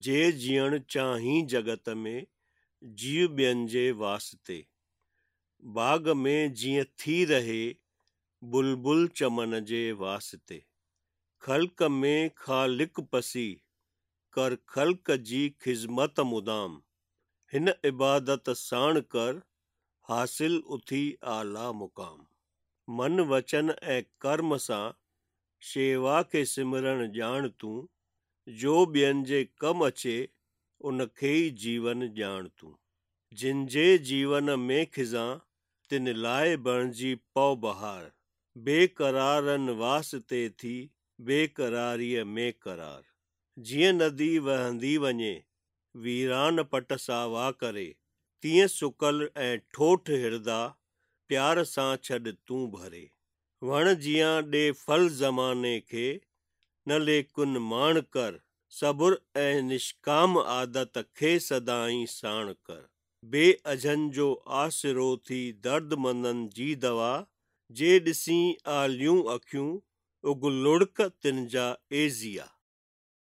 जे जीअण चाहीं जगत में जीव ॿियनि जे वास्ते। बाग़ में जीअं थी रहे बुलबुल चमन जे वास्ते। ख़ल्क़ में ख़ालिक पसी कर ख़ल्क़ जी ख़िज़मत मुदाम। हिन इबादत साण कर हासिल उथी आला मुक़ाम। मन वचन ऐं कर्म सां शेवा खे सिमरण ॼाण तूं। जो ॿियनि जे कम अचे उन खे ई जीवन ॼाण तूं। जिन जे जीवन में खिज़ां तिन लाइ बणिजी पौ बहार। बेक़रारनि वास्ते थी बेक़रारीअ में करार। जीअं नदी वहंदी वञे वीरान पट सां वाह करे, तीअं सुकल ऐं ठोठ हिरदा प्यार सां छॾ तूं भरे। वण जियां ॾे फल ज़माने खे न लेकुन माण कर। सब्र ऐं निष्काम आदत खे सदाईं साण कर। बेअझनि जो आसिरो थी दर्दमंदनि जी दवा। जे ॾिसी आलियूं अखियूं उग लुढ़क तिन जा एज़िया।